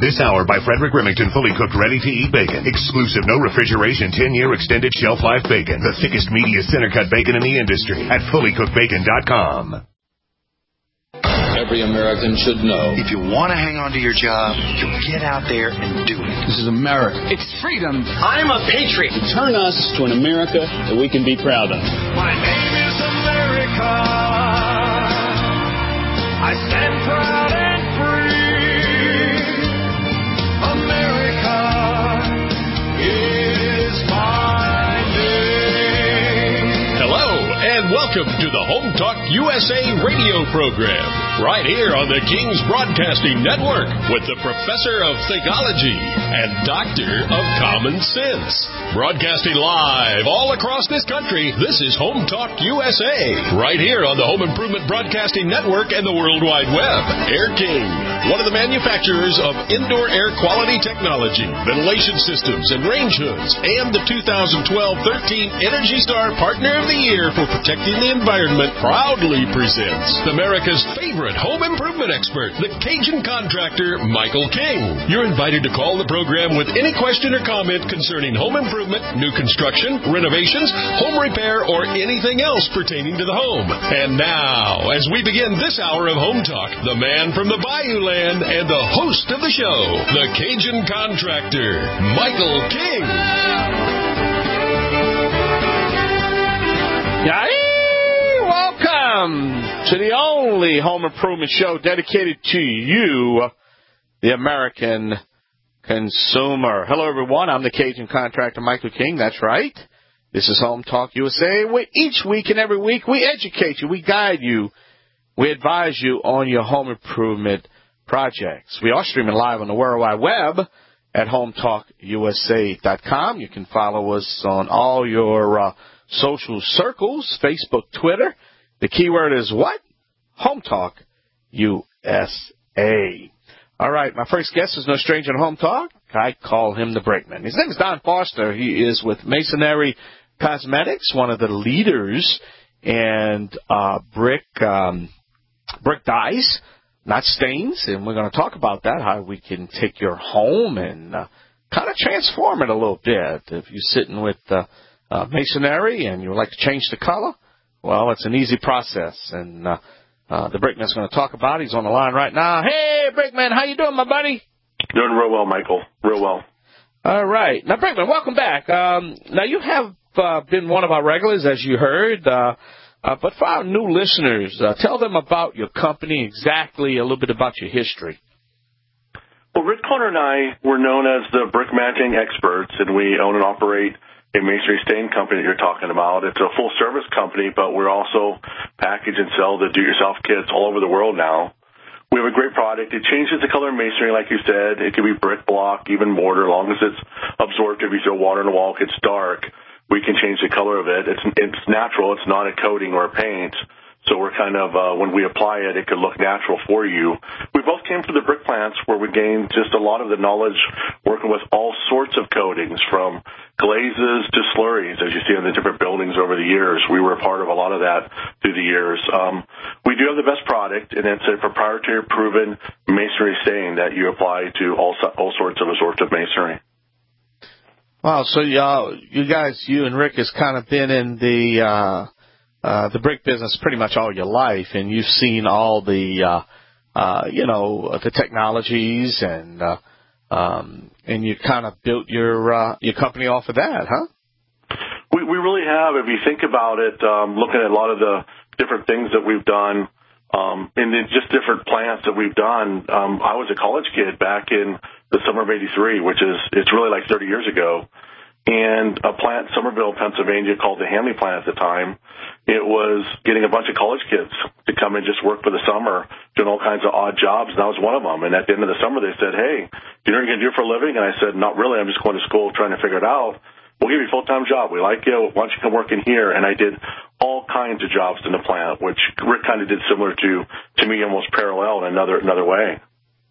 This hour by Frederick Remington, fully cooked, ready-to-eat bacon. Exclusive, no refrigeration, 10-year extended shelf life bacon. The thickest, meatiest center-cut bacon in the industry at fullycookedbacon.com. Every American should know. If you want to hang on to your job, you get out there and do it. This is America. It's freedom. I'm a patriot. Turn us to an America that we can be proud of. My name is America. I stand proud and free. America is my name. Hello, and welcome to the Home Talk USA radio program, right here on the King's Broadcasting Network, with the Professor of Theology and Doctor of Common Sense. Broadcasting live all across this country, this is Home Talk USA, right here on the Home Improvement Broadcasting Network and the World Wide Web. Air King, one of the manufacturers of indoor air quality technology, ventilation systems, and range hoods, and the 2012-13 Energy Star Partner of the Year for protecting the environment, proudly presents America's favorite home improvement expert, the Cajun contractor, Michael King. You're invited to call the program with any question or comment concerning home improvement, new construction, renovations, home repair, or anything else pertaining to the home. And now, as we begin this hour of Home Talk, the man from the Bayou Land and the host of the show, the Cajun contractor, Michael King. Welcome to the only home improvement show dedicated to you, the American consumer. Hello, everyone. I'm the Cajun contractor, Michael King. That's right. This is Home Talk USA, where each week and every week we educate you, we guide you, we advise you on your home improvement projects. We are streaming live on the World Wide Web at HomeTalkUSA.com. You can follow us on all your social circles, Facebook, Twitter. The keyword is what? Home Talk USA. All right, my first guest is no stranger to Home Talk. I call him the Brickman. His name is Don Foster. He is with Masonry Cosmetics, one of the leaders in brick dyes, not stains. And we're going to talk about that, how we can take your home and kind of transform it a little bit. If you're sitting with masonry and you would like to change the color, well, it's an easy process. And the Brickman's going to talk about it. He's on the line right now. Hey, Brickman, how you doing, my buddy? Doing real well, Michael. Real well. All right. Now, Brickman, welcome back. Now, you have been one of our regulars, as you heard. But for our new listeners, tell them about your company, exactly a little bit about your history. Well, Rick Conner and I were known as the brick matching experts, and we own and operate a masonry stain company that you're talking about. It's a full-service company, but we're also package and sell the do-it-yourself kits all over the world now. We have a great product. It changes the color of masonry, like you said. It can be brick, block, even mortar, as long as it's absorptive. If you throw water in the wall, it gets dark, we can change the color of it. It's natural. It's not a coating or a paint. So we're kind of, when we apply it, it could look natural for you. We both came from the brick plants where we gained just a lot of the knowledge working with all sorts of coatings, from glazes to slurries, as you see in the different buildings over the years. We were a part of a lot of that through the years. We do have the best product, and it's a proprietary proven masonry stain that you apply to all sorts of absorptive masonry. Wow, so you and Rick has kind of been in the brick business pretty much all your life, and you've seen all the, the technologies, and you kind of built your company off of that, huh? We really have. If you think about it, looking at a lot of the different things that we've done, and then just different plants that we've done. I was a college kid back in the summer of '83, it's really like 30 years ago. And a plant in Somerville, Pennsylvania, called the Hanley plant at the time, it was getting a bunch of college kids to come and just work for the summer, doing all kinds of odd jobs, and I was one of them. And at the end of the summer, they said, hey, do you know what you're going to do for a living? And I said, not really. I'm just going to school trying to figure it out. We'll give you a full-time job. We like you. Why don't you come work in here? And I did all kinds of jobs in the plant, which Rick kind of did similar to me, almost parallel in another way.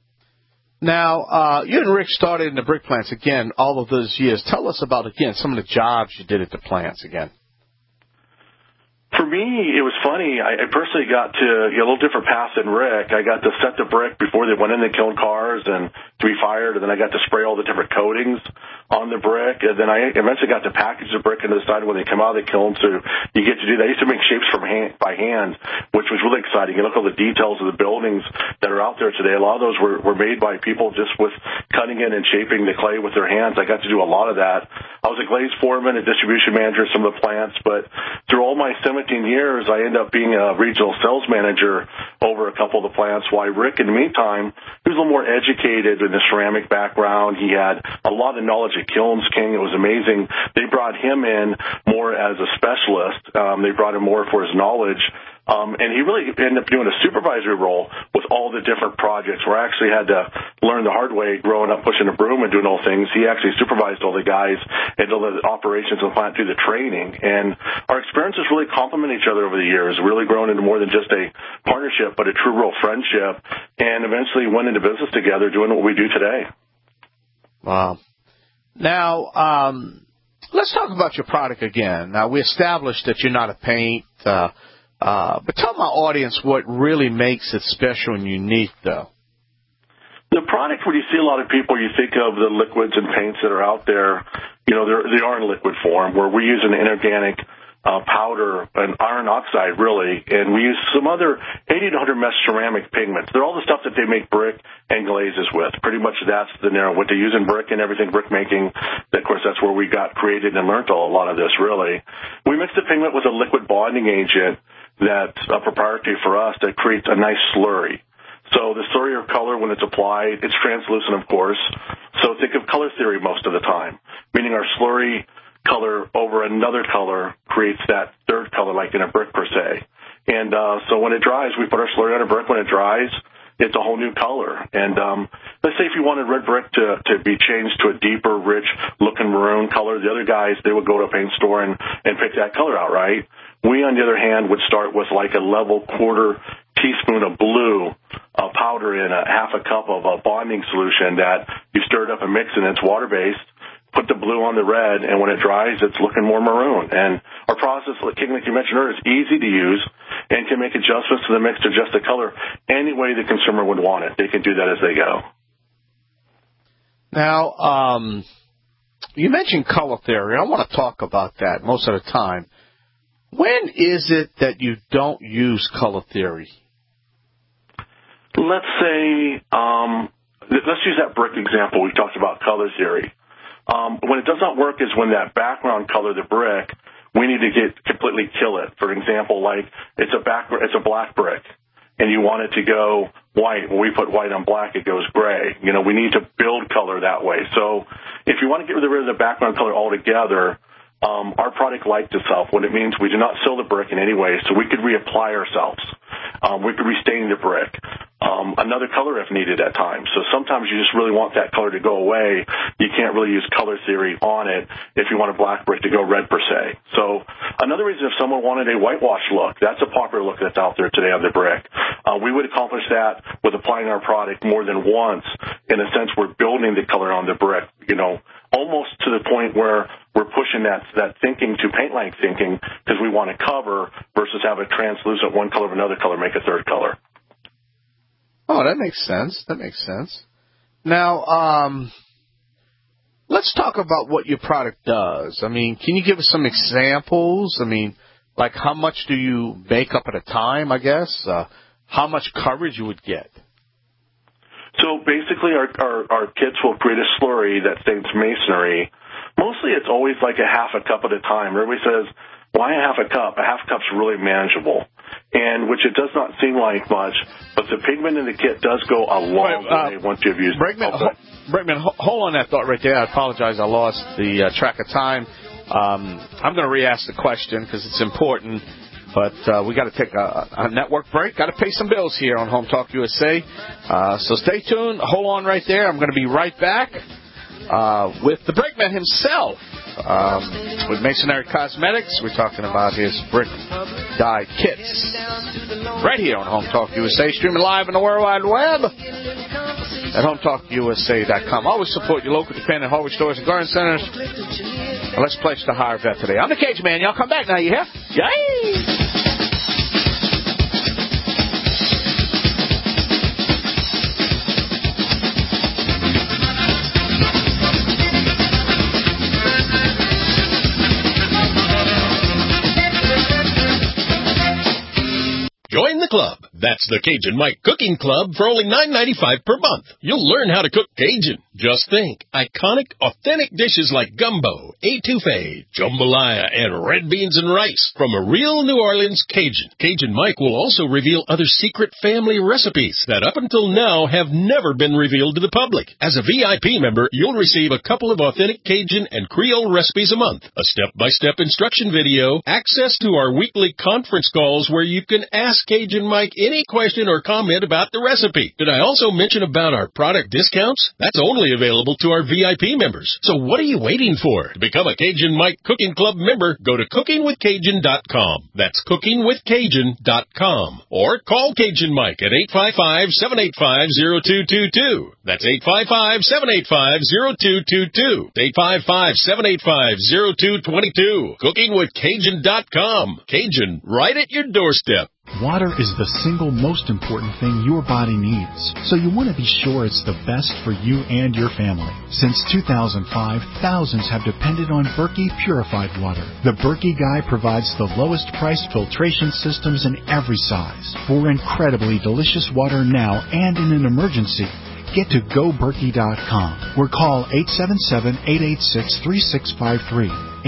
Now, you and Rick started in the brick plants again all of those years. Tell us about, again, some of the jobs you did at the plants again. For me, it was funny. I personally got to get a little different path than Rick. I got to set the brick before they went in the kiln cars and to be fired, and then I got to spray all the different coatings on the brick, and then I eventually got to package the brick into the side when they come out of the kiln, so you get to do that. I used to make shapes by hand, which was really exciting. You look at all the details of the buildings that are out there today. A lot of those were made by people just with cutting in and shaping the clay with their hands. I got to do a lot of that. I was a glaze foreman, a distribution manager at some of the plants, but through all my 17 years, I ended up being a regional sales manager over a couple of the plants, while Rick, in the meantime, he was a little more educated in the ceramic background. He had a lot of knowledge at Kilns King. It was amazing. They brought him in more as a specialist. They brought him more for his knowledge. And he really ended up doing a supervisory role with all the different projects, where I actually had to learn the hard way growing up pushing a broom and doing all things. He actually supervised all the guys and all the operations of the plant through the training. And our experiences really complement each other over the years, really grown into more than just a partnership, but a true real friendship, and eventually went into business together doing what we do today. Wow. Now, let's talk about your product again. Now, we established that you're not a paint, but tell my audience what really makes it special and unique, though. The product, when you see a lot of people, you think of the liquids and paints that are out there, you know, they are in liquid form, where we use an inorganic powder, an iron oxide, really, and we use some other 80 to 100 mesh ceramic pigments. They're all the stuff that they make brick and glazes with. Pretty much that's what they use in brick and everything brick making. Of course, that's where we got created and learned a lot of this, really. We mix the pigment with a liquid bonding agent that's a proprietary for us that creates a nice slurry. So the slurry or color, when it's applied, it's translucent, of course. So think of color theory most of the time, meaning our slurry color over another color creates that third color, like in a brick per se. And so when it dries, we put our slurry on a brick. When it dries, it's a whole new color. And let's say if you wanted red brick to be changed to a deeper, rich looking maroon color, the other guys, they would go to a paint store and pick that color out, right? We, on the other hand, would start with like a level quarter teaspoon of blue powder in a half a cup of a bonding solution that you stir it up and mix, and it's water-based. Put the blue on the red, and when it dries, it's looking more maroon. And our process, like you mentioned earlier, is easy to use and can make adjustments to the mix to adjust the color any way the consumer would want it. They can do that as they go. Now, you mentioned color theory. I want to talk about that most of the time. When is it that you don't use color theory? Let's say, let's use that brick example. We talked about color theory. When it does not work is when that background color, the brick, we need to completely kill it. For example, like it's a black brick, and you want it to go white. When we put white on black, it goes gray. You know, we need to build color that way. So if you want to get rid of the background color altogether, our product liked itself. What it means, we do not seal the brick in any way, so we could reapply ourselves. We could restain the brick. Another color if needed at times. So sometimes you just really want that color to go away. You can't really use color theory on it if you want a black brick to go red per se. So another reason, if someone wanted a whitewash look, that's a popular look that's out there today on the brick. We would accomplish that with applying our product more than once. In a sense, we're building the color on the brick, you know, almost to the point where we're pushing that thinking to paint-like thinking, because we want to cover versus have a translucent one color of another color make a third color. Oh, that makes sense. That makes sense. Now, let's talk about what your product does. I mean, can you give us some examples? I mean, like how much do you make up at a time, I guess? How much coverage you would get? So basically our kits will create a slurry that stains masonry. Mostly it's always like a half a cup at a time. Everybody says, why a half a cup? A half cup's really manageable, and which it does not seem like much, but the pigment in the kit does go a long way once you've used it. Brakeman, hold on that thought right there. I apologize. I lost the track of time. I'm going to re-ask the question because it's important. But we got to take a network break. Got to pay some bills here on Home Talk USA. So stay tuned. Hold on right there. I'm going to be right back with the Brakeman himself. With Masonry Cosmetics, we're talking about his brick dye kits. Right here on Home Talk USA, streaming live on the World Wide Web at HomeTalkUSA.com. Always support your local independent hardware stores and garden centers. And let's pledge to hire vet today. I'm the Cage Man. Y'all come back now, you hear? Yay! Club. That's the Cajun Mike Cooking Club for only $9.95 per month. You'll learn how to cook Cajun. Just think, iconic, authentic dishes like gumbo, etouffee, jambalaya, and red beans and rice from a real New Orleans Cajun. Cajun Mike will also reveal other secret family recipes that up until now have never been revealed to the public. As a VIP member, you'll receive a couple of authentic Cajun and Creole recipes a month, a step-by-step instruction video, access to our weekly conference calls where you can ask Cajun Mike any question or comment about the recipe. Did I also mention about our product discounts? That's only available to our VIP members. So what are you waiting for? To become a Cajun Mike Cooking Club member, go to cookingwithcajun.com. That's cookingwithcajun.com. Or call Cajun Mike at 855-785-0222. That's 855-785-0222. 855-785-0222. cookingwithcajun.com. Cajun, right at your doorstep. Water is the single most important thing your body needs, so you want to be sure it's the best for you and your family. Since 2005, thousands have depended on Berkey purified water. The Berkey Guy provides the lowest priced filtration systems in every size for incredibly delicious water now and in an emergency. Get to GoBerkey.com or call 877-886-3653.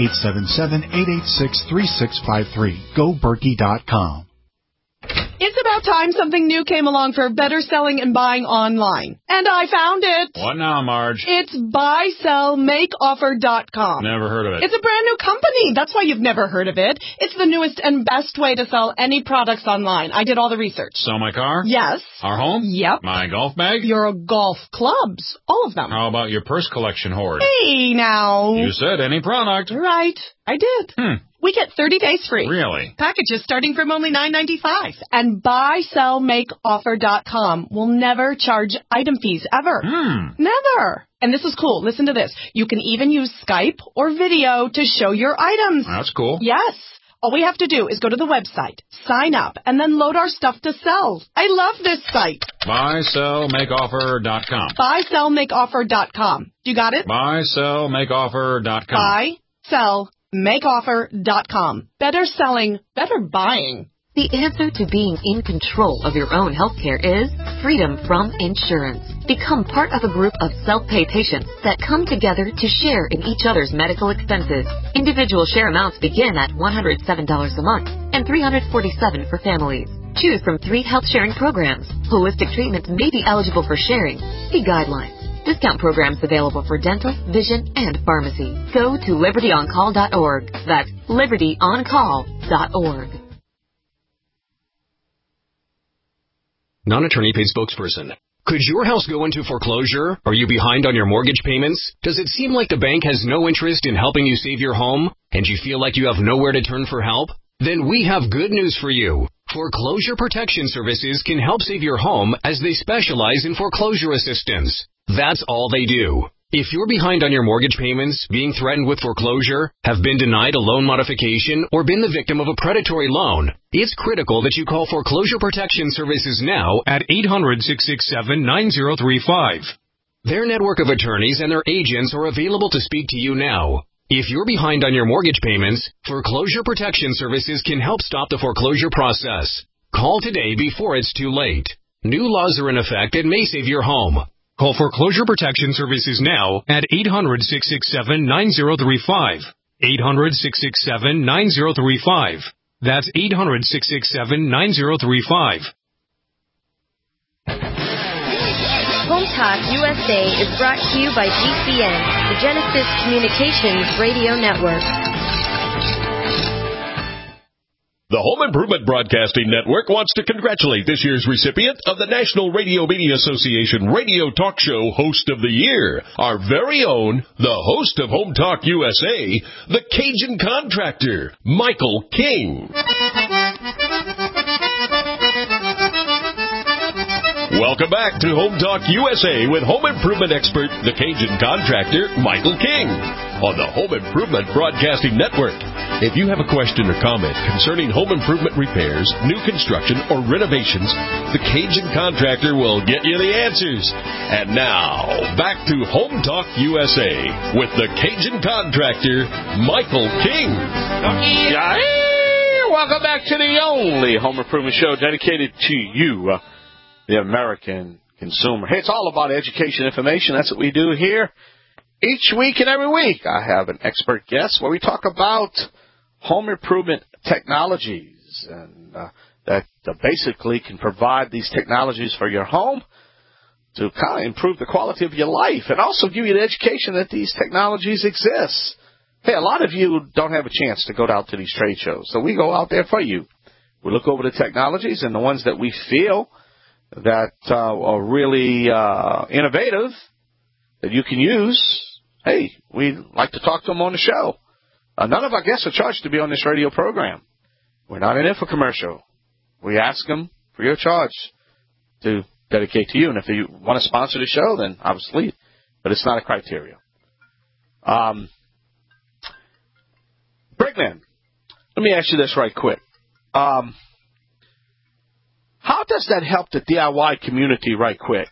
877-886-3653. GoBerkey.com. It's about time something new came along for better selling and buying online. And I found it. What now, Marge? It's buysellmakeoffer.com. Never heard of it. It's a brand new company. That's why you've never heard of it. It's the newest and best way to sell any products online. I did all the research. Sell my car? Yes. Our home? Yep. My golf bag? Your golf clubs. All of them. How about your purse collection hoard? Hey, now. You said any product. Right. I did. We get 30 days free. Really? Packages starting from only $9.95. And buysellmakeoffer.com will never charge item fees ever. Never. And this is cool. Listen to this. You can even use Skype or video to show your items. That's cool. Yes. All we have to do is go to the website, sign up, and then load our stuff to sell. I love this site. Buysellmakeoffer.com. Buysellmakeoffer.com. You got it? Buysellmakeoffer.com. Buysellmakeoffer.com. Better selling, better buying. The answer to being in control of your own healthcare is freedom from insurance. Become part of a group of self-pay patients that come together to share in each other's medical expenses. Individual share amounts begin at $107 a month and $347 for families. Choose from 3 health sharing programs. Holistic treatments may be eligible for sharing. See guidelines. Discount programs available for dental, vision, and pharmacy. Go to libertyoncall.org. That's libertyoncall.org. Non-attorney paid spokesperson. Could your house go into foreclosure? Are you behind on your mortgage payments? Does it seem like the bank has no interest in helping you save your home? And you feel like you have nowhere to turn for help? Then we have good news for you. Foreclosure Protection Services can help save your home as they specialize in foreclosure assistance. That's all they do. If you're behind on your mortgage payments, being threatened with foreclosure, have been denied a loan modification, or been the victim of a predatory loan, it's critical that you call Foreclosure Protection Services now at 800-667-9035. Their network of attorneys and their agents are available to speak to you now. If you're behind on your mortgage payments, Foreclosure Protection Services can help stop the foreclosure process. Call today before it's too late. New laws are in effect that may save your home. Call Foreclosure Protection Services now at 800-667-9035. 800-667-9035. That's 800-667-9035. Home Talk USA is brought to you by GCN, the Genesis Communications Radio Network. The Home Improvement Broadcasting Network wants to congratulate this year's recipient of the National Radio Media Association Radio Talk Show Host of the Year, our very own, the host of Home Talk USA, the Cajun Contractor, Michael King. Welcome back to Home Talk USA with home improvement expert, the Cajun Contractor, Michael King, on the Home Improvement Broadcasting Network. If you have a question or comment concerning home improvement repairs, new construction, or renovations, the Cajun Contractor will get you the answers. And now, back to Home Talk USA with the Cajun Contractor, Michael King. welcome back to the only home improvement show dedicated to you, the American consumer. Hey, it's all about education information. That's what we do here. Each week and every week, I have an expert guest where we talk about home improvement technologies and that basically can provide these technologies for your home to kind of improve the quality of your life and also give you the education that these technologies exist. Hey, a lot of you don't have a chance to go out to these trade shows, so we go out there for you. We look over the technologies and the ones that we feel that are really innovative that you can use. Hey, we like to talk to them on the show. None of our guests are charged to be on this radio program. We're not an infomercial. We ask them free of charge to dedicate to you. And if you want to sponsor the show, then obviously, but it's not a criteria. Brickman, let me ask you this right quick. How does that help the DIY community right quick?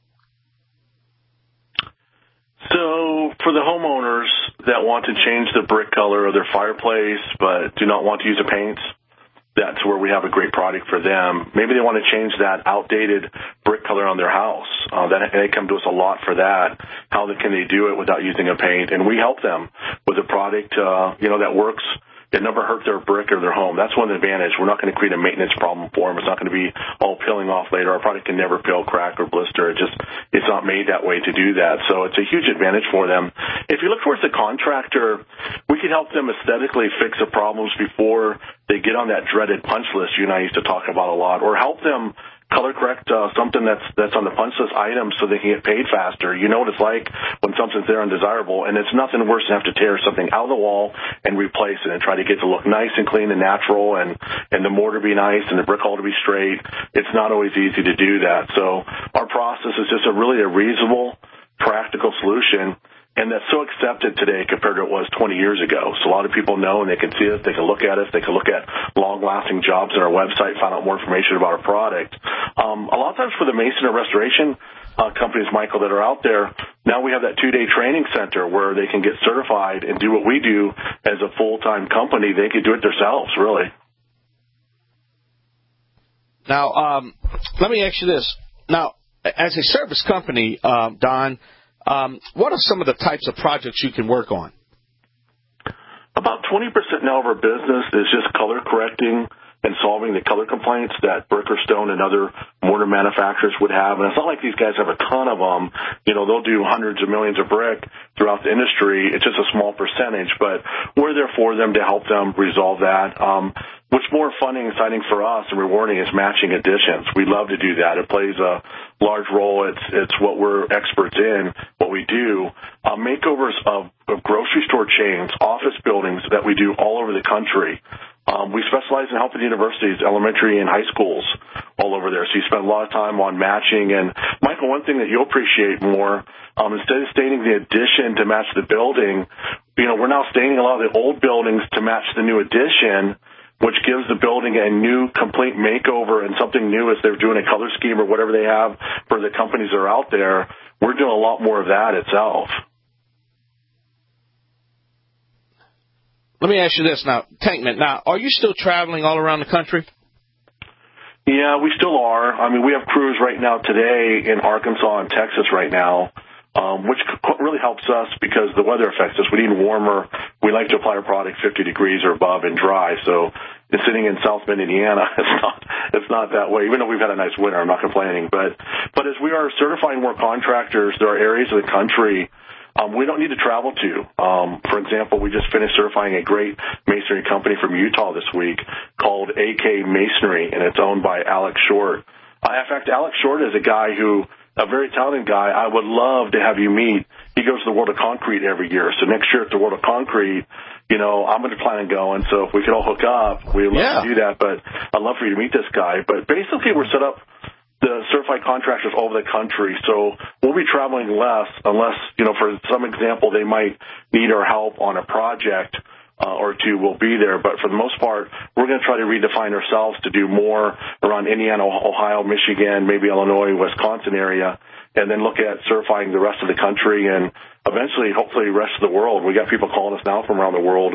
So for the homeowners that want to change the brick color of their fireplace but do not want to use the paints, that's where we have a great product for them. Maybe they want to change that outdated brick color on their house. They come to us a lot for that. How can they do it without using a paint? And we help them with a product, that works. It never hurt their brick or their home. That's one advantage. We're not going to create a maintenance problem for them. It's not going to be all peeling off later. Our product can never peel, crack, or blister. It's not made that way to do that. So it's a huge advantage for them. If you look towards the contractor, we can help them aesthetically fix the problems before they get on that dreaded punch list you and I used to talk about a lot, or help them color correct something that's on the punch list item so they can get paid faster. You know what it's like when something's there undesirable, and it's nothing worse than have to tear something out of the wall and replace it and try to get it to look nice and clean and natural and the mortar be nice and the brick wall to be straight. It's not always easy to do that. So our process is just really a reasonable, practical solution. And that's so accepted today compared to what it was 20 years ago. So a lot of people know and they can see us, they can look at us, they can look at long-lasting jobs on our website, find out more information about our product. A lot of times for the mason or restoration companies, Michael, that are out there, now we have that 2-day training center where they can get certified and do what we do as a full-time company. They could do it themselves, really. Now, let me ask you this. Now, as a service company, Don, what are some of the types of projects you can work on? About 20% now of our business is just color correcting and solving the color complaints that brick or stone and other mortar manufacturers would have. And it's not like these guys have a ton of them. They'll do hundreds of millions of brick throughout the industry. It's just a small percentage, but we're there for them to help them resolve that. What's more fun and exciting for us and rewarding is matching additions. We love to do that. It plays a large role. It's what we're experts in, what we do. Makeovers of grocery store chains, office buildings that we do all over the country. We specialize in helping universities, elementary and high schools all over there. So you spend a lot of time on matching. And, Michael, one thing that you'll appreciate more, instead of staining the addition to match the building, we're now staining a lot of the old buildings to match the new addition, which gives the building a new, complete makeover and something new as they're doing a color scheme or whatever they have for the companies that are out there. We're doing a lot more of that itself. Let me ask you this now, Tankman. Now, are you still traveling all around the country? Yeah, we still are. We have crews right now today in Arkansas and Texas right now, which really helps us because the weather affects us. We need warmer. We like to apply our product 50 degrees or above and dry. So it's sitting in South Bend, Indiana. It's not that way. Even though we've had a nice winter, I'm not complaining. But as we are certifying more contractors, there are areas of the country we don't need to travel to. For example, we just finished certifying a great masonry company from Utah this week called AK Masonry, and it's owned by Alex Short. In fact, Alex Short is a very talented guy. I would love to have you meet. He goes to the World of Concrete every year. So next year at the World of Concrete, I'm going to plan on going. So if we could all hook up, we'd love to do that. But I'd love for you to meet this guy. But basically, we're set up the certified contractors all over the country. So we'll be traveling less unless, for some example, they might need our help on a project or two. We'll be there. But for the most part, we're going to try to redefine ourselves to do more around Indiana, Ohio, Michigan, maybe Illinois, Wisconsin area, and then look at certifying the rest of the country and eventually, hopefully, the rest of the world. We got people calling us now from around the world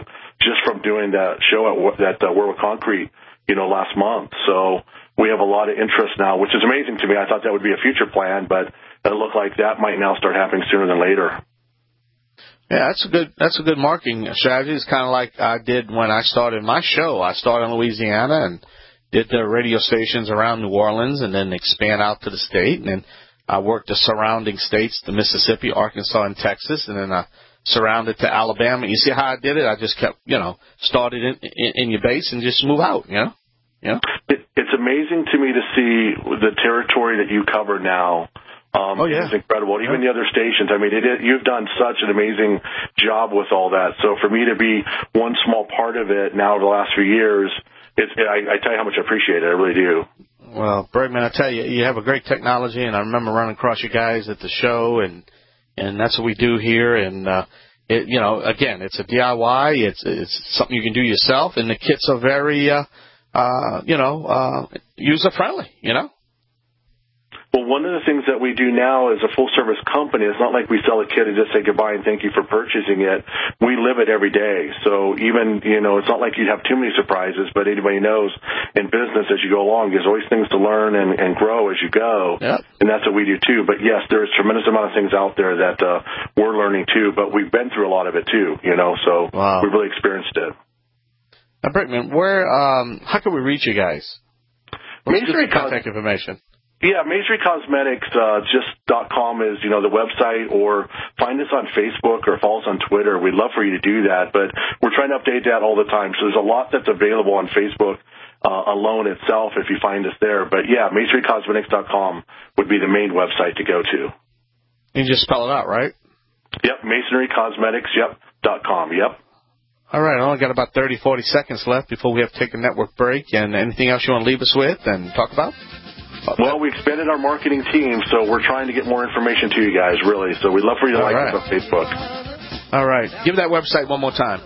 just from doing that show at Warwick Concrete, last month. So we have a lot of interest now, which is amazing to me. I thought that would be a future plan, but it looked like that might now start happening sooner than later. Yeah, that's a good marketing strategy. It's kind of like I did when I started my show. I started in Louisiana and did the radio stations around New Orleans and then expand out to the state. And then I worked the surrounding states, the Mississippi, Arkansas, and Texas, and then I surrounded to Alabama. You see how I did it? I just kept, started in your base and just move out, It's amazing to me to see the territory that you cover now. It's incredible. Even the other stations. I mean, you've done such an amazing job with all that. So for me to be one small part of it now over the last few years, I tell you how much I appreciate it. I really do. Well, Bergman, I tell you, you have a great technology, and I remember running across you guys at the show, and that's what we do here. And again, it's a DIY. It's something you can do yourself, and the kits are very, user friendly. Well, one of the things that we do now as a full-service company, it's not like we sell a kit and just say goodbye and thank you for purchasing it. We live it every day. So even, it's not like you have too many surprises, but anybody knows in business as you go along, there's always things to learn and grow as you go. Yep. And that's what we do, too. But, yes, there's a tremendous amount of things out there that we're learning, too. But we've been through a lot of it, too, so we've really experienced it. Now, Brickman, how can we reach you guys? What's your contact information? Yeah, Main Street Cosmetics, just.com is, the website, or find us on Facebook or follow us on Twitter. We'd love for you to do that, but we're trying to update that all the time. So there's a lot that's available on Facebook alone itself if you find us there. But, yeah, MainStreetCosmetics.com would be the main website to go to. You just spell it out, right? Yep, MasonryCosmetics, .com, yep. All right, I only got about 30, 40 seconds left before we have to take a network break. And anything else you want to leave us with and talk about? Well, we expanded our marketing team, so we're trying to get more information to you guys, really. So we'd love for you to like us on Facebook. All right. Give that website one more time.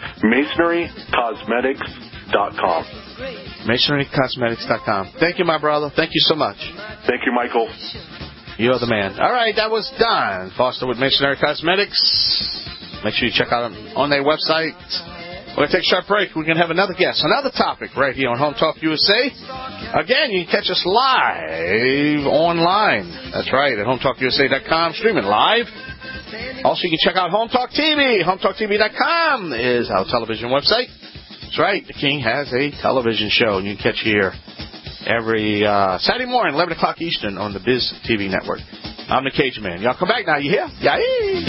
MasonryCosmetics.com. MasonryCosmetics.com. Thank you, my brother. Thank you so much. Thank you, Michael. You're the man. All right, that was Don Foster with Masonry Cosmetics. Make sure you check out on their website. We're going to take a short break. We're going to have another guest, another topic right here on Home Talk USA. Again, you can catch us live online. That's right, at HomeTalkUSA.com, streaming live. Also, you can check out Home Talk TV. HomeTalkTV.com is our television website. That's right, the King has a television show, and you can catch here every Saturday morning, 11 o'clock Eastern, on the Biz TV network. I'm the Cajun Man. Y'all come back now. You hear? Yay!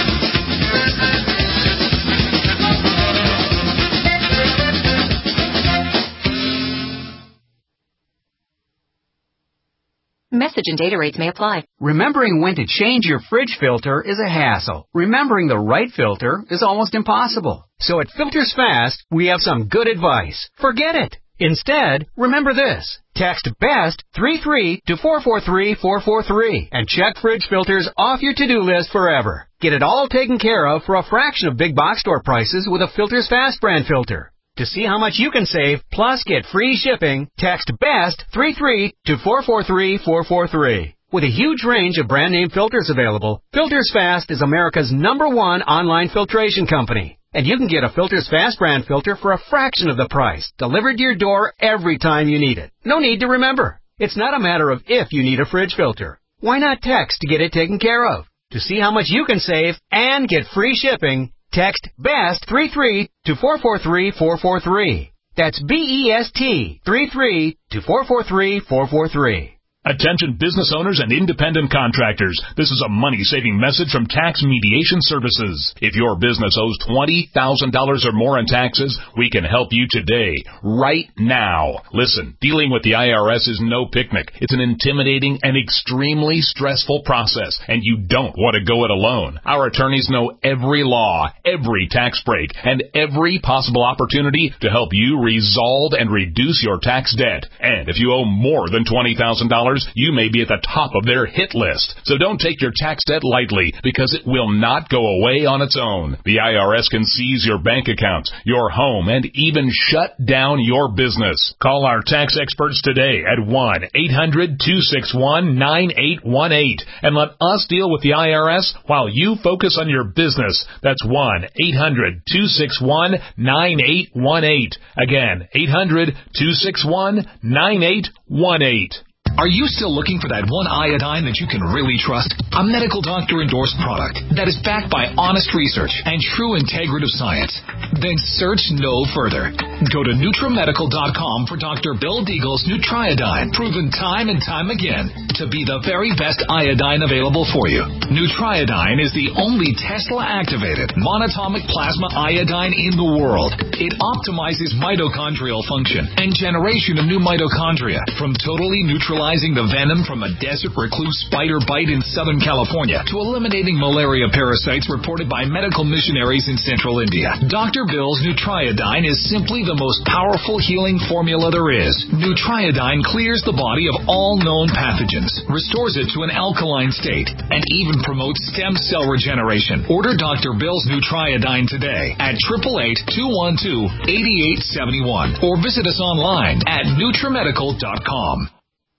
Message and data rates may apply. Remembering when to change your fridge filter is a hassle. Remembering the right filter is almost impossible. So at Filters Fast, we have some good advice. Forget it. Instead, remember this. Text BEST 33 to 443-443 and check fridge filters off your to-do list forever. Get it all taken care of for a fraction of big box store prices with a Filters Fast brand filter. To see how much you can save, plus get free shipping, text BEST 33 to 443-443. With a huge range of brand name filters available, Filters Fast is America's #1 online filtration company. And you can get a Filters Fast brand filter for a fraction of the price, delivered to your door every time you need it. No need to remember. It's not a matter of if you need a fridge filter. Why not text to get it taken care of? To see how much you can save and get free shipping, text BEST 33 to 443-443. That's BEST 33 to 443-443. Attention business owners and independent contractors. This is a money-saving message from Tax Mediation Services. If your business owes $20,000 or more in taxes, we can help you today, right now. Listen, dealing with the IRS is no picnic. It's an intimidating and extremely stressful process, and you don't want to go it alone. Our attorneys know every law, every tax break, and every possible opportunity to help you resolve and reduce your tax debt. And if you owe more than $20,000, you may be at the top of their hit list. So don't take your tax debt lightly, because it will not go away on its own. The IRS can seize your bank accounts, your home, and even shut down your business. Call our tax experts today at 1-800-261-9818 and let us deal with the IRS while you focus on your business. That's 1-800-261-9818. Again, 800-261-9818. Are you still looking for that one iodine that you can really trust? A medical doctor endorsed product that is backed by honest research and true integrative science? Then search no further. Go to NutriMedical.com for Dr. Bill Deagle's Nutriodine, proven time and time again to be the very best iodine available for you. Nutriodine is the only Tesla-activated monatomic plasma iodine in the world. It optimizes mitochondrial function and generation of new mitochondria from totally neutralizing the venom from a desert recluse spider bite in Southern California to eliminating malaria parasites reported by medical missionaries in Central India. Dr. Bill's Nutriodine is simply the most powerful healing formula there is. Nutriodine clears the body of all known pathogens, restores it to an alkaline state, and even promotes stem cell regeneration. Order Dr. Bill's Nutriodine today at 888-212-8871 or visit us online at NutriMedical.com.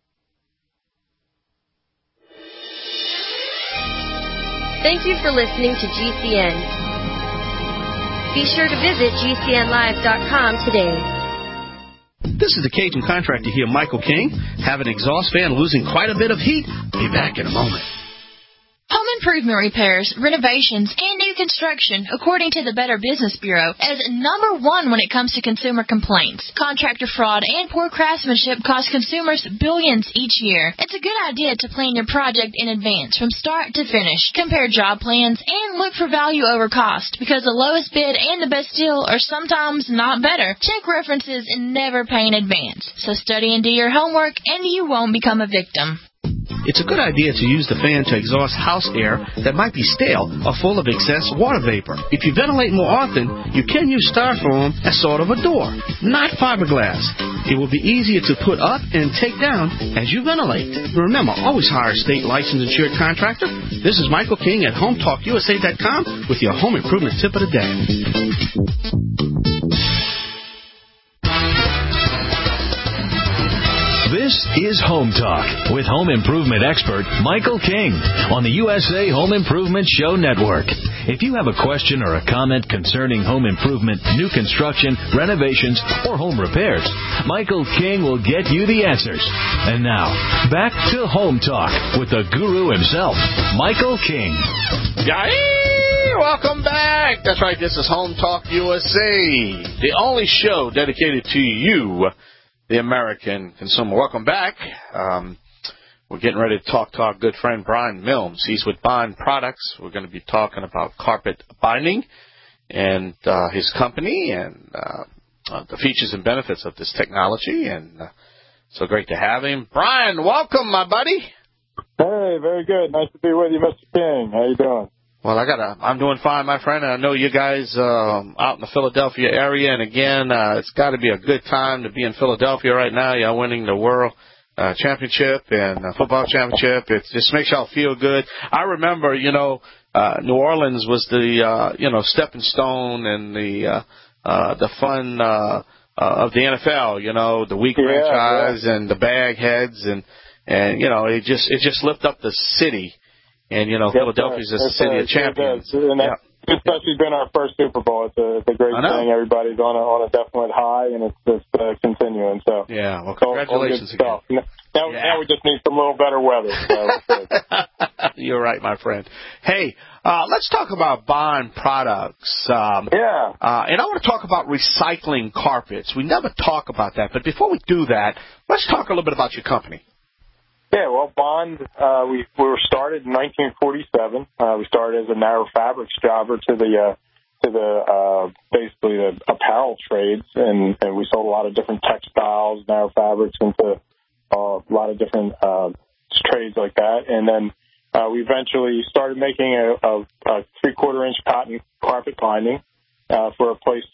Thank you for listening to GCN. Be sure to visit GCNlive.com today. This is the Cajun Contractor here, Michael King. Have an exhaust fan losing quite a bit of heat? Be back in a moment. Home improvement repairs, renovations, and new construction, according to the Better Business Bureau, is number one when it comes to consumer complaints. Contractor fraud and poor craftsmanship cost consumers billions each year. It's a good idea to plan your project in advance from start to finish. Compare job plans and look for value over cost, because the lowest bid and the best deal are sometimes not better. Check references and never pay in advance. So study and do your homework, and you won't become a victim. It's a good idea to use the fan to exhaust house air that might be stale or full of excess water vapor. If you ventilate more often, you can use styrofoam as sort of a door, not fiberglass. It will be easier to put up and take down as you ventilate. Remember, always hire a state licensed insured contractor. This is Michael King at HomeTalkUSA.com with your home improvement tip of the day. This is Home Talk with home improvement expert Michael King on the USA Home Improvement Show Network. If you have a question or a comment concerning home improvement, new construction, renovations, or home repairs, Michael King will get you the answers. And now, back to Home Talk with the guru himself, Michael King. Welcome back. That's right, this is Home Talk USA, the only show dedicated to you, the American consumer. Welcome back. We're getting ready to talk to our good friend Brian Milnes. He's with Bond Products. We're going to be talking about carpet binding and his company and the features and benefits of this technology. And so great to have him. Brian, welcome, my buddy. Hey, very good. Nice to be with you, Mr. King. How you doing? Well, I'm doing fine, my friend. And I know you guys out in the Philadelphia area. And again, it's got to be a good time to be in Philadelphia right now. Y'all winning the World Championship and football championship. It just makes y'all feel good. I remember, New Orleans was the stepping stone and the fun of the NFL. The weak franchise and the bag heads and it just lifted up the city. And, Philadelphia's a city of champions. And that's especially been our first Super Bowl. It's a great thing. Everybody's on a definite high, and it's continuing. So yeah, well, congratulations again. Now we just need some little better weather. So. You're right, my friend. Hey, let's talk about Bond Products. And I want to talk about recycling carpets. We never talk about that. But before we do that, let's talk a little bit about your company. Yeah, well, Bond, we were started in 1947. We started as a narrow fabrics jobber to the basically the apparel trades, and we sold a lot of different textiles, narrow fabrics into a lot of different trades like that. And then we eventually started making a 3/4-inch cotton carpet binding for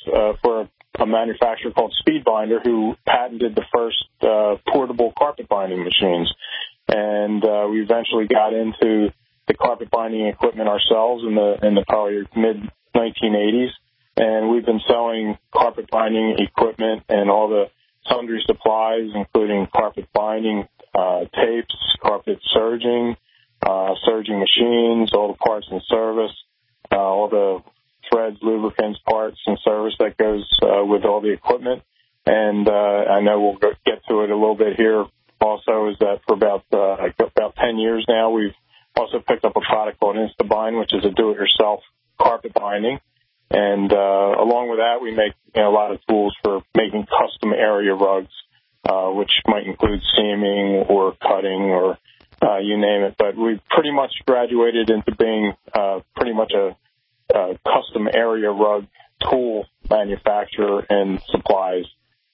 a manufacturer called Speedbinder, who patented the first portable carpet binding machines. and we eventually got into the carpet binding equipment ourselves in the probably mid-1980s. And we've been selling carpet binding equipment and all the sundry supplies, including carpet binding tapes, carpet serging, serging machines, all the parts and service, all the threads, lubricants, parts, and service that goes with all the equipment. And I know we'll get to it a little bit here also, is that for about 10 years now, we've also picked up a product called InstaBind, which is a do-it-yourself carpet binding. And along with that, we make a lot of tools for making custom area rugs, which might include seaming or cutting or you name it. But we've pretty much graduated into being pretty much a custom area rug tool manufacturer and supplies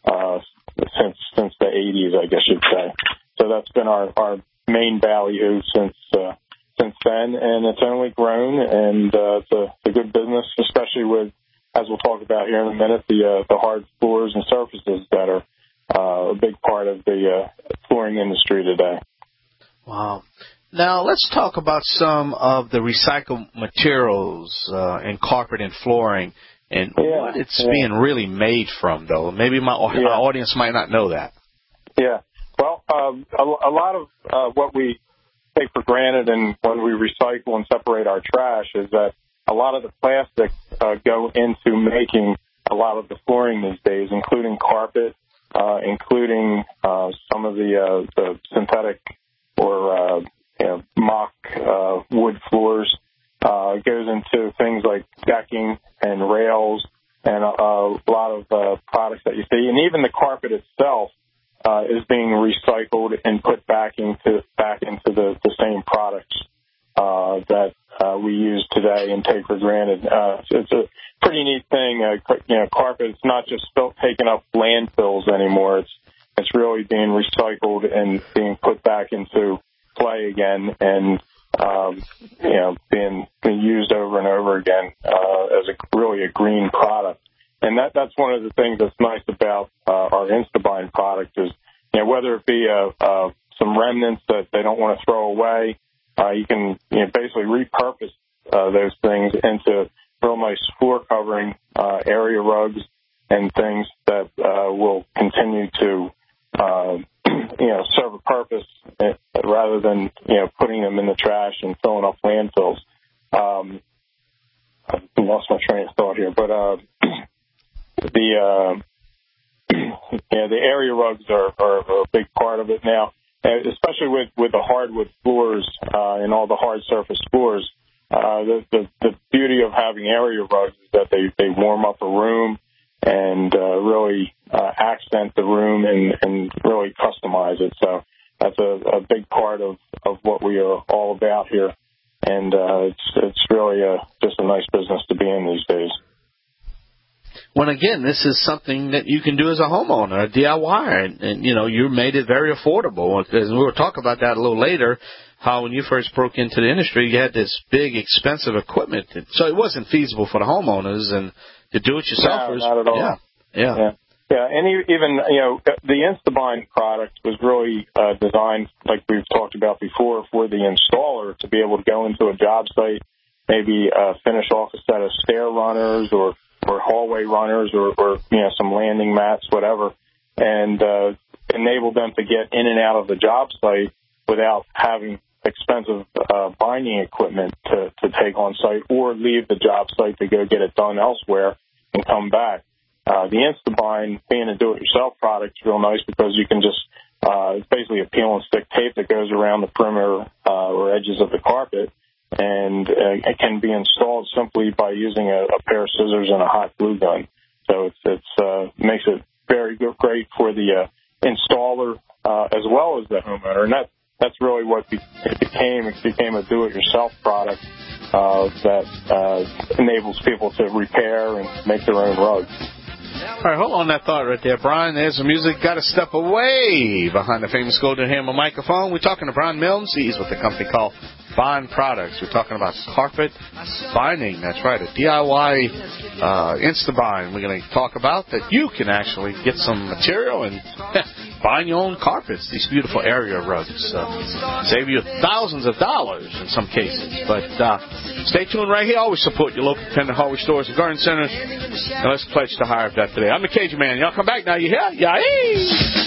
since the 80s, I guess you'd say. So that's been our main value since then, and it's only grown, and it's a good business, especially with, as we'll talk about here in a minute, the hard floors and surfaces that are a big part of the flooring industry today. Wow. Now, let's talk about some of the recycled materials in carpet and flooring and what it's being really made from, though. Maybe our audience might not know that. Yeah. Well, a lot of what we take for granted and when we recycle and separate our trash is that a lot of the plastics go into making a lot of the flooring these days, including carpet, including some of the synthetic or mock wood floors. It goes into things like decking and rails and a lot of products that you see. And even the carpet itself is being recycled and put back into the same products that we use today and take for granted. It's a pretty neat thing. Carpet is not just taking up landfills anymore. It's really being recycled and being put back into play again and being used over and over again as really a green product. And that's one of the things that's nice about our InstaBind product is, whether it be some remnants that they don't want to throw away, you can basically repurpose those things into real nice floor covering area rugs and things that will continue to serve a purpose rather than putting them in the trash and filling up landfills. I lost my train of thought here, but the area rugs are a big part of it now, especially with the hardwood floors and all the hard surface floors. The beauty of having area rugs is that they warm up a room and really accent the room and really customize it. So that's a big part of what we are all about here, and it's really just a nice business to be in these days. When again, this is something that you can do as a homeowner, a DIY, and you made it very affordable. And we'll talk about that a little later. How when you first broke into the industry, you had this big, expensive equipment, so it wasn't feasible for the homeowners and the do-it-yourselfers. No, not at all. Yeah. And even the InstaBind product was really designed, like we've talked about before, for the installer to be able to go into a job site, maybe finish off a set of stair runners or hallway runners or some landing mats, whatever, and enable them to get in and out of the job site without having expensive binding equipment to take on site or leave the job site to go get it done elsewhere and come back. The InstaBind, being a do-it-yourself product, is real nice because you can just it's basically a peel and stick tape that goes around the perimeter or edges of the carpet, and it can be installed simply by using a pair of scissors and a hot glue gun. So it makes it very great for the installer as well as the homeowner, and that's really what it became. It became a do-it-yourself product that enables people to repair and make their own rugs. All right, hold on that thought right there, Brian. There's some music. Got to step away behind the famous golden hammer microphone. We're talking to Brian Milnes. He's with a company called Bond Products. We're talking about carpet binding. That's right, a DIY InstaBind. We're going to talk about that you can actually get some material and buying your own carpets, these beautiful area rugs. Save you thousands of dollars in some cases. But stay tuned right here. Always support your local independent hardware stores and garden centers. And let's pledge to higher that today. I'm the Cajun Man. Y'all come back now. You hear? Yeah.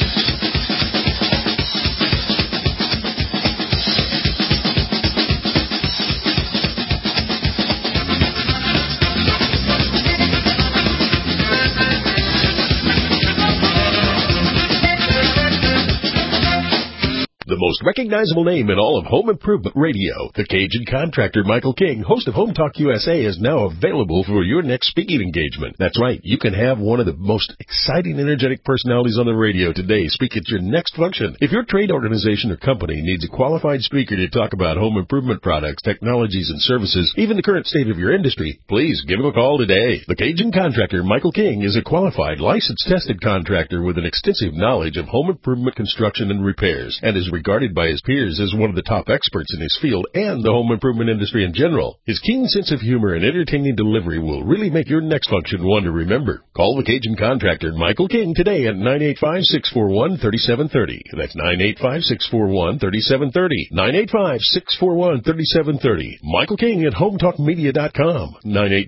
The most recognizable name in all of home improvement radio, the Cajun contractor Michael King, host of Home Talk USA, is now available for your next speaking engagement. That's right, you can have one of the most exciting, energetic personalities on the radio today speak at your next function. If your trade organization or company needs a qualified speaker to talk about home improvement products, technologies, and services, even the current state of your industry, please give him a call today. The Cajun contractor Michael King is a qualified, licensed, tested contractor with an extensive knowledge of home improvement construction and repairs, and is regarded by his peers as one of the top experts in his field and the home improvement industry in general. His keen sense of humor and entertaining delivery will really make your next function one to remember. Call the Cajun contractor Michael King today at 985-641-3730. That's 985-641-3730. 985-641-3730. Michael King at HomeTalkMedia.com.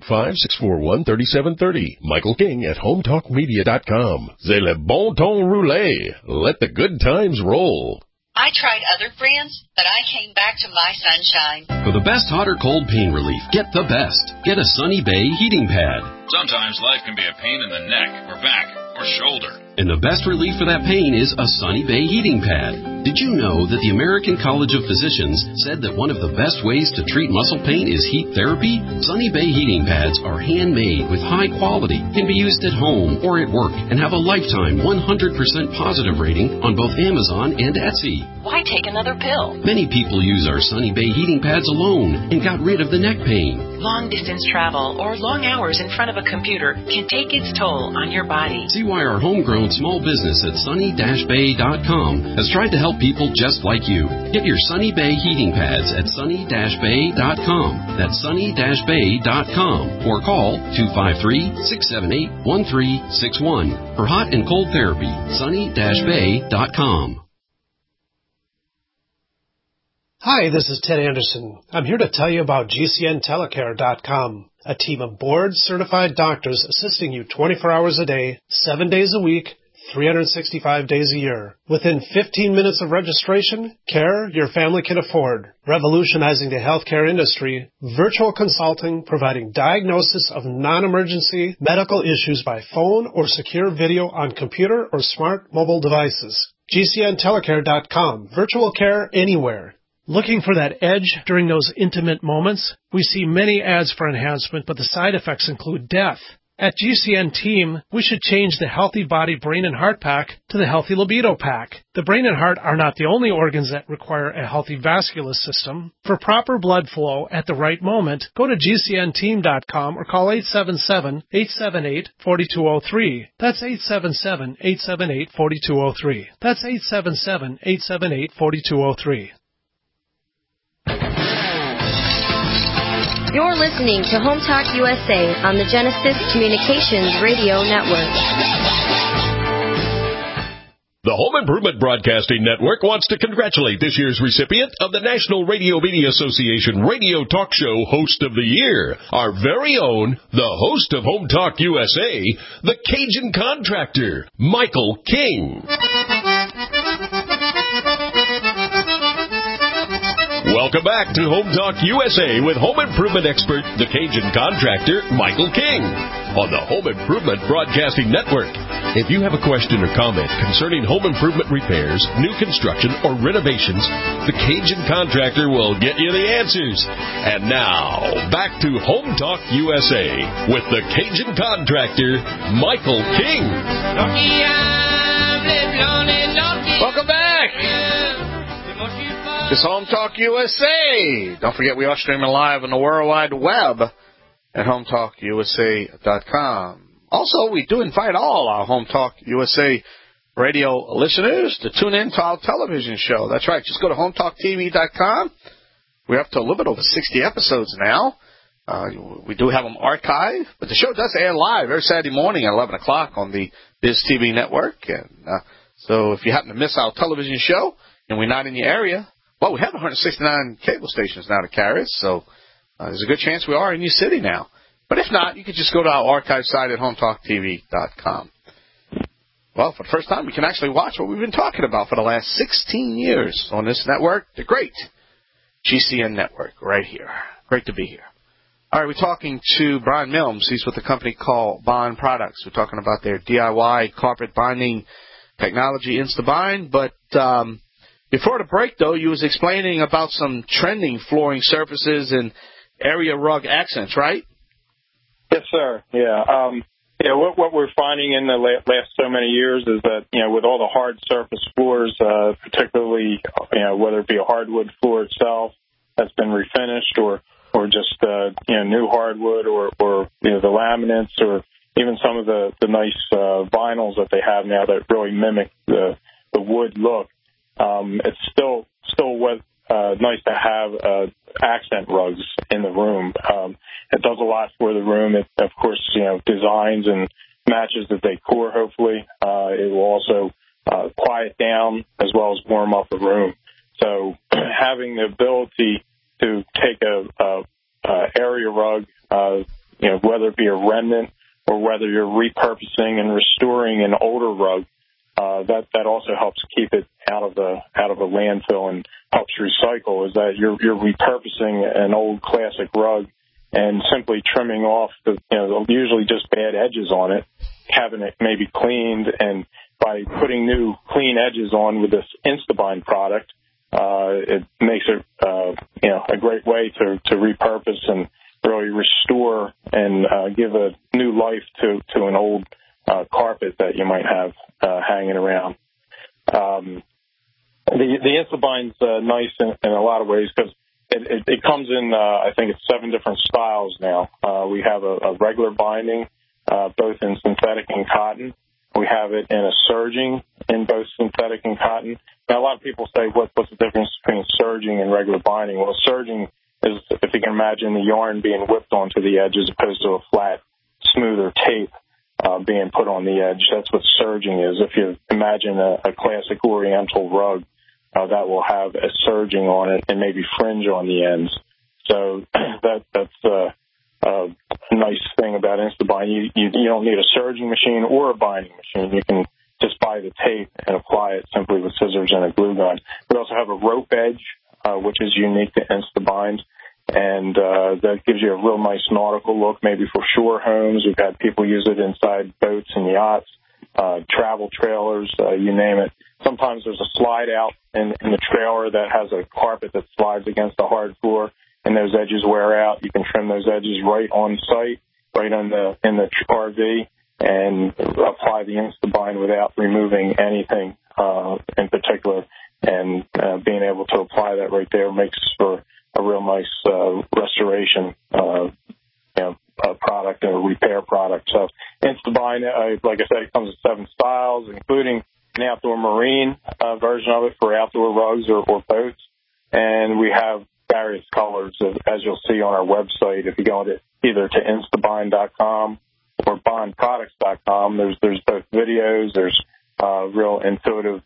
985-641-3730. Michael King at HomeTalkMedia.com. C'est le bon ton roulé. Let the good times roll. I tried other brands, but I came back to My Sunshine. For the best hot or cold pain relief, get the best. Get a Sunny Bay heating pad. Sometimes life can be a pain in the neck or back or shoulder. And the best relief for that pain is a Sunny Bay heating pad. Did you know that the American College of Physicians said that one of the best ways to treat muscle pain is heat therapy? Sunny Bay heating pads are handmade with high quality, can be used at home or at work, and have a lifetime 100% positive rating on both Amazon and Etsy. Why take another pill? Many people use our Sunny Bay heating pads alone and got rid of the neck pain. Long-distance travel or long hours in front of a computer can take its toll on your body. See why our homegrown small business at sunny-bay.com has tried to help people just like you. Get your Sunny Bay heating pads at sunny-bay.com. That's sunny-bay.com. Or call 253-678-1361 for hot and cold therapy. sunny-bay.com. Hi, this is Ted Anderson. I'm here to tell you about GCNtelecare.com, a team of board-certified doctors assisting you 24 hours a day, 7 days a week, 365 days a year. Within 15 minutes of registration, care your family can afford. Revolutionizing the healthcare industry, virtual consulting providing diagnosis of non-emergency medical issues by phone or secure video on computer or smart mobile devices. GCNtelecare.com, virtual care anywhere. Looking for that edge during those intimate moments? We see many ads for enhancement, but the side effects include death. At GCN Team, we should change the Healthy Body, Brain, and Heart Pack to the Healthy Libido Pack. The brain and heart are not the only organs that require a healthy vascular system. For proper blood flow at the right moment, go to GCNteam.com or call 877-878-4203. That's 877-878-4203. That's 877-878-4203. You're listening to Home Talk USA on the Genesis Communications Radio Network. The Home Improvement Broadcasting Network wants to congratulate this year's recipient of the National Radio Media Association Radio Talk Show Host of the Year, our very own, the host of Home Talk USA, the Cajun contractor, Michael King. Welcome back to Home Talk USA with home improvement expert, the Cajun contractor, Michael King, on the Home Improvement Broadcasting Network. If you have a question or comment concerning home improvement repairs, new construction, or renovations, the Cajun contractor will get you the answers. And now, back to Home Talk USA with the Cajun contractor, Michael King. Welcome back. It's Home Talk USA. Don't forget we are streaming live on the World Wide Web at HomeTalkUSA.com. Also, we do invite all our Home Talk USA radio listeners to tune in to our television show. That's right. Just go to HomeTalkTV.com. We're up to a little bit over 60 episodes now. We do have them archived, but the show does air live every Saturday morning at 11 o'clock on the Biz TV network. And So if you happen to miss our television show and we're not in your area, well, we have 169 cable stations now to carry us, so there's a good chance we are in your city now. But if not, you can just go to our archive site at HomeTalkTV.com. Well, for the first time, we can actually watch what we've been talking about for the last 16 years on this network, the great GCN network, right here. Great to be here. All right, we're talking to Brian Milms. He's with a company called Bond Products. We're talking about their DIY carpet binding technology, InstaBind. But before the break, though, you was explaining about some trending flooring surfaces and area rug accents, right? Yes, sir. Yeah. What we're finding in the last so many years is that, with all the hard surface floors, particularly, whether it be a hardwood floor itself that's been refinished or just, new hardwood or the laminates or even some of the nice vinyls that they have now that really mimic the wood look, it's still nice to have accent rugs in the room. It does a lot for the room. It, of course, designs and matches the decor, hopefully. It will also quiet down as well as warm up the room. So having the ability to take a area rug, whether it be a remnant or whether you're repurposing and restoring an older rug, that also helps keep it out of a landfill and helps recycle. Is that you're repurposing an old classic rug and simply trimming off the usually just bad edges on it, having it maybe cleaned, and by putting new clean edges on with this InstaBind product, it makes it a great way to repurpose and really restore and give a new life to an old carpet that you might have hanging around. The InstaBind's nice in a lot of ways because it comes in, I think it's 7 different styles now. We have a regular binding, both in synthetic and cotton. We have it in a serging in both synthetic and cotton. Now, a lot of people say, what's the difference between serging and regular binding? Well, serging is, if you can imagine, the yarn being whipped onto the edge as opposed to a flat, smoother tape being put on the edge. That's what serging is. If you imagine a classic Oriental rug, that will have a serging on it and maybe fringe on the ends. So that's a nice thing about InstaBind. You don't need a serging machine or a binding machine. You can just buy the tape and apply it simply with scissors and a glue gun. We also have a rope edge, which is unique to InstaBind, and that gives you a real nice nautical look, maybe for shore homes. We've had people use it inside boats and yachts, travel trailers, you name it. Sometimes there's a slide out in the trailer that has a carpet that slides against the hard floor, and those edges wear out. You can trim those edges right on site, right in the RV, and apply the InstaBind without removing anything in particular. And being able to apply that right there makes for a real nice restoration product and a repair product. So InstaBind, like I said, it comes in 7 styles, including an outdoor marine version of it for outdoor rugs or boats. And we have various colors, as you'll see on our website. If you go either to instabind.com or bondproducts.com, there's both videos, there's real intuitive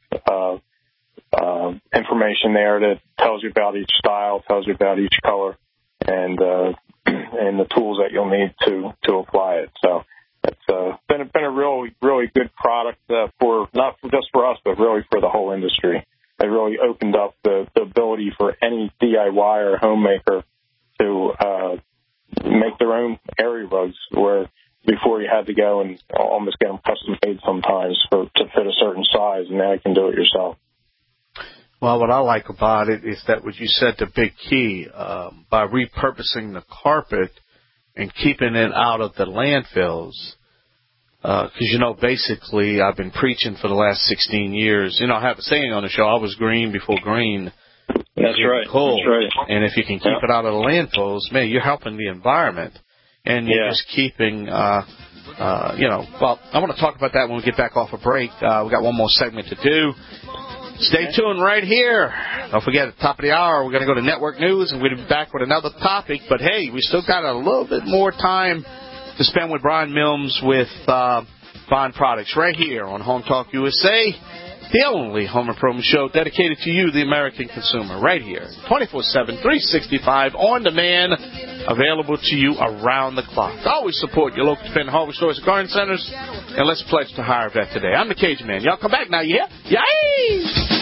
information there that tells you about each style, tells you about each color, and the tools that you'll need to apply it. So it's been a really good product for not just for us, but really for the whole industry. It really opened up the ability for any DIY or homemaker to make their own area rugs, where before you had to go and almost get them custom made sometimes to fit a certain size, and now you can do it yourself. Well, what I like about it is that what you said, the big key, by repurposing the carpet and keeping it out of the landfills, because, basically I've been preaching for the last 16 years. I have a saying on the show, I was green before green. That's right. Cool. That's right. And if you can keep it out of the landfills, man, you're helping the environment. And you're just keeping, well, I want to talk about that when we get back off a break. We got one more segment to do. Stay tuned right here. Don't forget, at the top of the hour, we're going to go to network news, and we'll be back with another topic. But, hey, we still got a little bit more time to spend with Brian Milms with Bond Products right here on Home Talk USA. the only home improvement show dedicated to you, the American consumer, right here, 24/7, 365, on demand, available to you around the clock. Always support your local independent hardware stores and garden centers, and let's pledge to hire a vet today. I'm the Cajun Man. Y'all come back now, you hear? Yay!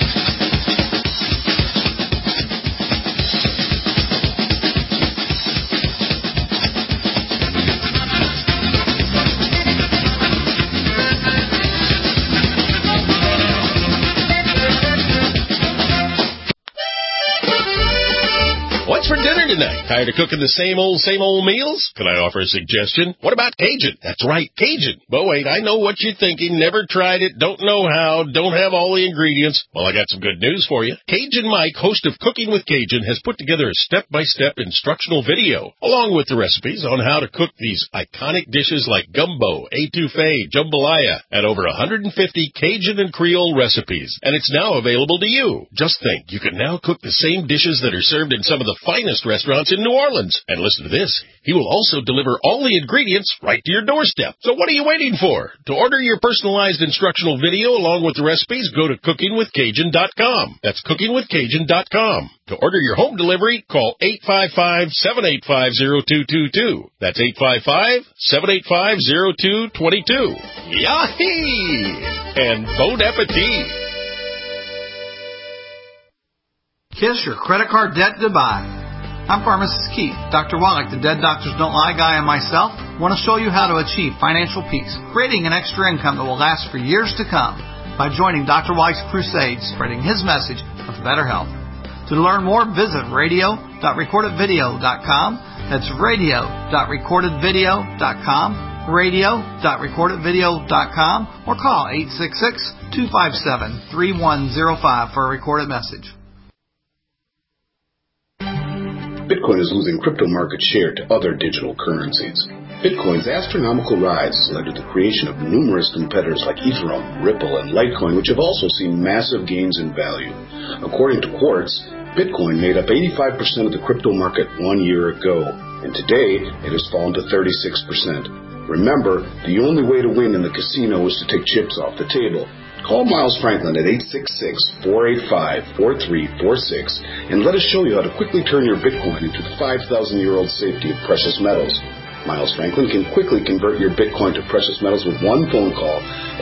What's for dinner tonight? Tired of cooking the same old meals? Can I offer a suggestion? What about Cajun? That's right, Cajun. But wait, I know what you're thinking. Never tried it, don't know how, don't have all the ingredients. Well, I got some good news for you. Cajun Mike, host of Cooking with Cajun, has put together a step-by-step instructional video, along with the recipes on how to cook these iconic dishes like gumbo, etouffee, jambalaya, and over 150 Cajun and Creole recipes. And it's now available to you. Just think, you can now cook the same dishes that are served in some of the finest restaurants in New Orleans. And listen to this, he will also deliver all the ingredients right to your doorstep. So what are you waiting for? To order your personalized instructional video along with the recipes, go to cookingwithcajun.com. That's cookingwithcajun.com. To order your home delivery, call 855-785-0222. That's 855-785-0222. Yahee! And bon appetit! Kiss your credit card debt goodbye. I'm Pharmacist Keith. Dr. Wallach, the Dead Doctors Don't Lie guy, and myself want to show you how to achieve financial peace, creating an extra income that will last for years to come by joining Dr. Wallach's crusade, spreading his message of better health. To learn more, visit radio.recordedvideo.com. That's radio.recordedvideo.com, radio.recordedvideo.com, or call 866-257-3105 for a recorded message. Bitcoin is losing crypto market share to other digital currencies. Bitcoin's astronomical rise has led to the creation of numerous competitors like Ethereum, Ripple, and Litecoin, which have also seen massive gains in value. According to Quartz, Bitcoin made up 85% of the crypto market 1 year ago, and today it has fallen to 36%. Remember, the only way to win in the casino is to take chips off the table. Call Miles Franklin at 866-485-4346 and let us show you how to quickly turn your Bitcoin into the 5,000-year-old safety of precious metals. Miles Franklin can quickly convert your Bitcoin to precious metals with one phone call at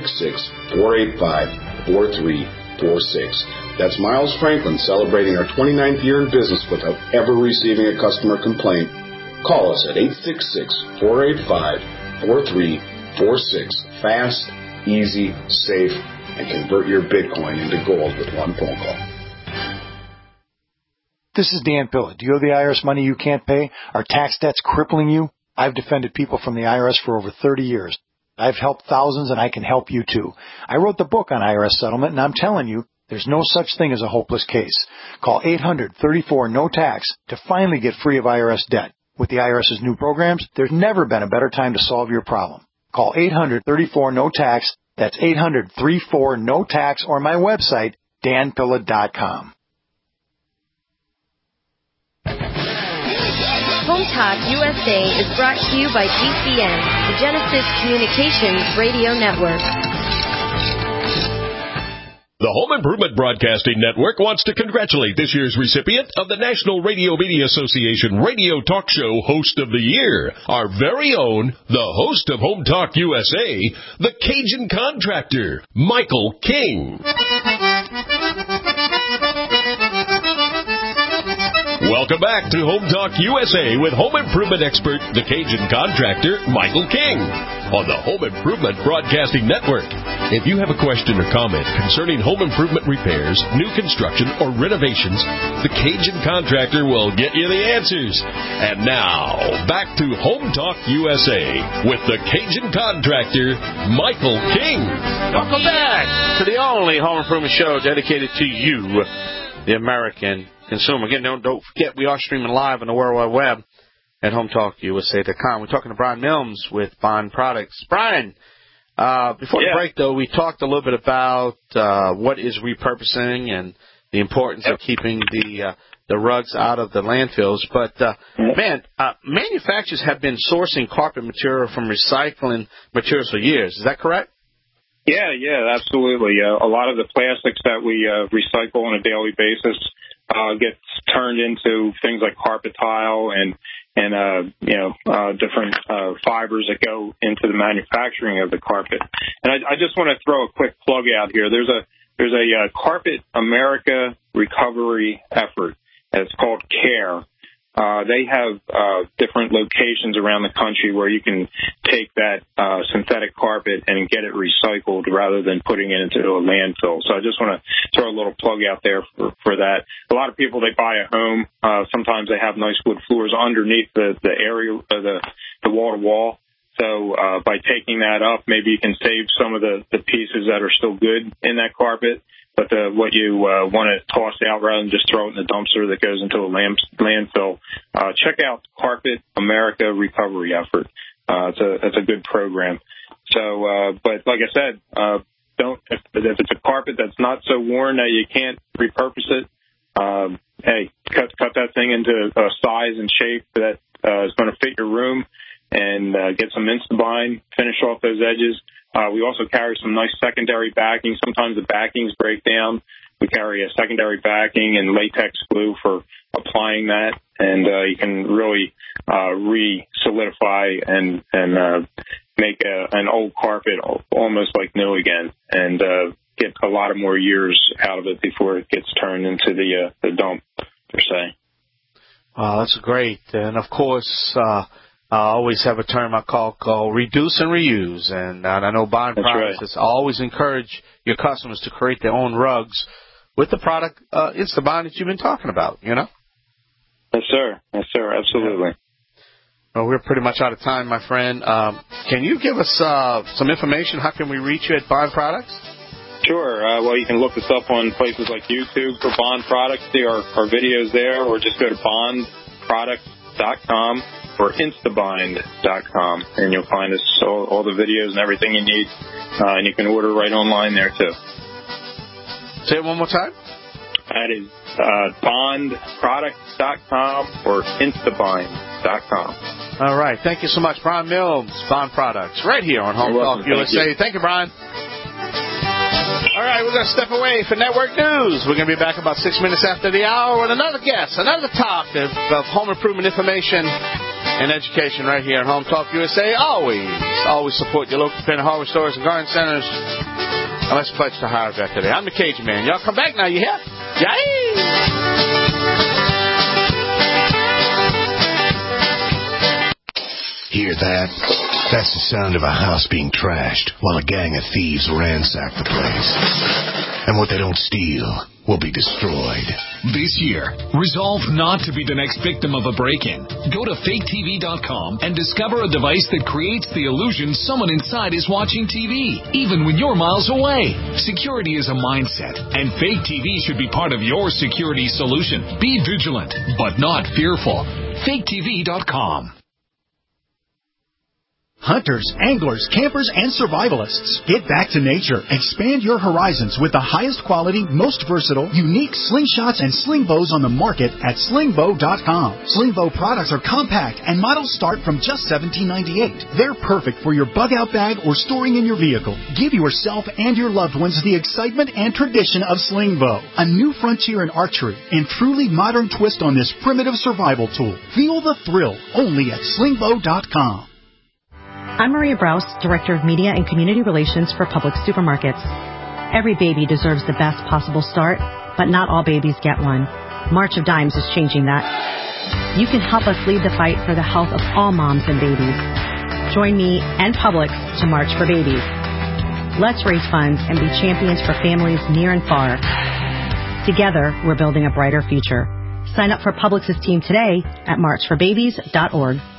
866-485-4346. That's Miles Franklin celebrating our 29th year in business without ever receiving a customer complaint. Call us at 866-485-4346. Fast, easy, safe, and convert your Bitcoin into gold with one phone call. This is Dan Pilla. Do you owe the IRS money you can't pay? Are tax debts crippling you? I've defended people from the IRS for over 30 years. I've helped thousands, and I can help you too. I wrote the book on IRS settlement, and I'm telling you, there's no such thing as a hopeless case. Call 800-34-NO-TAX to finally get free of IRS debt. With the IRS's new programs, there's never been a better time to solve your problem. Call 800-34-NO-TAX. That's 800-34-NO-TAX, or my website, danpilla.com. Home Talk USA is brought to you by GCN, the Genesis Communications Radio Network. The Home Improvement Broadcasting Network wants to congratulate this year's recipient of the National Radio Media Association Radio Talk Show Host of the Year, our very own, the host of Home Talk USA, the Cajun Contractor, Michael King. Welcome back to Home Talk USA with home improvement expert, the Cajun Contractor, Michael King, on the Home Improvement Broadcasting Network. If you have a question or comment concerning home improvement repairs, new construction, or renovations, the Cajun Contractor will get you the answers. And now, back to Home Talk USA with the Cajun Contractor, Michael King. Welcome back to the only home improvement show dedicated to you, the American consumer. Again, don't forget, we are streaming live on the World Wide Web at HomeTalkUSA.com. We're talking to Brian Milnes with Bond Products. Brian, before the break, though, we talked a little bit about what is repurposing and the importance of keeping the rugs out of the landfills. But, manufacturers have been sourcing carpet material from recycling materials for years. Is that correct? Yeah, absolutely. A lot of the plastics that we recycle on a daily basis gets turned into things like carpet tile and different fibers that go into the manufacturing of the carpet. And I just want to throw a quick plug out here. There's a Carpet America recovery effort. It's called CARE. They have different locations around the country where you can take that synthetic carpet and get it recycled rather than putting it into a landfill. So I just want to throw a little plug out there for that. A lot of people, they buy a home. Sometimes they have nice wood floors underneath the area, the wall-to-wall. So by taking that up, maybe you can save some of the pieces that are still good in that carpet. But what you want to toss out rather than just throw it in the dumpster that goes into a landfill, check out Carpet America Recovery Effort. It's a good program. So, but like I said, if it's a carpet that's not so worn that you can't repurpose it, hey, cut that thing into a size and shape that is going to fit your room, and get some Instabind, finish off those edges. We also carry some nice secondary backing. Sometimes the backings break down. We carry a secondary backing and latex glue for applying that, and you can really re-solidify and make an old carpet almost like new again, and get a lot of more years out of it before it gets turned into the dump, per se. That's great. And, of course, I always have a term I call reduce and reuse. And I know Bond Products has always encouraged your customers to create their own rugs with the product Instabind that you've been talking about, you know? Yes, sir. Yes, sir. Absolutely. Well, we're pretty much out of time, my friend. Can you give us some information? How can we reach you at Bond Products? Sure. Well, you can look us up on places like YouTube for Bond Products, see our videos there, or just go to bondproducts.com or instabind.com, and you'll find us all the videos and everything you need, and you can order right online there, too. Say it one more time. That is bondproducts.com or instabind.com. All right. Thank you so much, Brian Mills, Bond Products, right here on Home Talk USA. Thank you, Brian. All right, we're going to step away for network news. We're going to be back about 6 minutes after the hour with another guest, another topic of home improvement information and education right here at Home Talk USA. Always support your local independent hardware stores and garden centers. And let's pledge to hire that today. I'm the Cajun Man. Y'all come back now. You hear? Hear that? That's the sound of a house being trashed while a gang of thieves ransack the place. And what they don't steal will be destroyed. This year, resolve not to be the next victim of a break-in. Go to faketv.com and discover a device that creates the illusion someone inside is watching TV, even when you're miles away. Security is a mindset, and Fake TV should be part of your security solution. Be vigilant, but not fearful. faketv.com. Hunters, anglers, campers, and survivalists. Get back to nature. Expand your horizons with the highest quality, most versatile, unique slingshots and sling bows on the market at slingbow.com. Slingbow products are compact and models start from just $17.98. They're perfect for your bug-out bag or storing in your vehicle. Give yourself and your loved ones the excitement and tradition of Slingbow, a new frontier in archery and truly modern twist on this primitive survival tool. Feel the thrill only at slingbow.com. I'm Maria Brous, Director of Media and Community Relations for Publix Supermarkets. Every baby deserves the best possible start, but not all babies get one. March of Dimes is changing that. You can help us lead the fight for the health of all moms and babies. Join me and Publix to March for Babies. Let's raise funds and be champions for families near and far. Together, we're building a brighter future. Sign up for Publix's team today at marchforbabies.org.